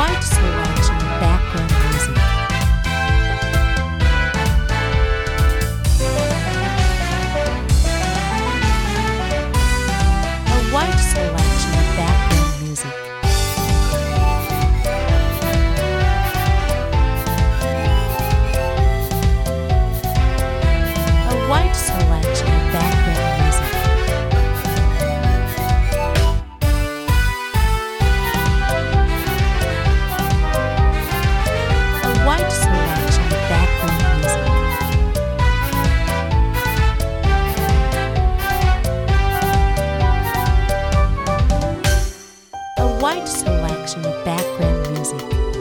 wide selection of background music. A wide selection of background music. A wide selection of background music. A wide selection of background music. A wide selection of background music.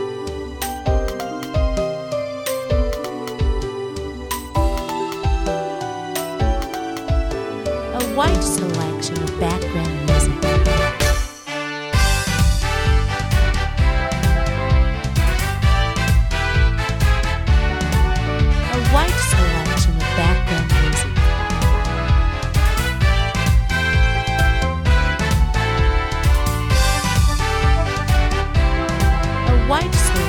A wide selection of background music. A wide selection of background music. A wide selection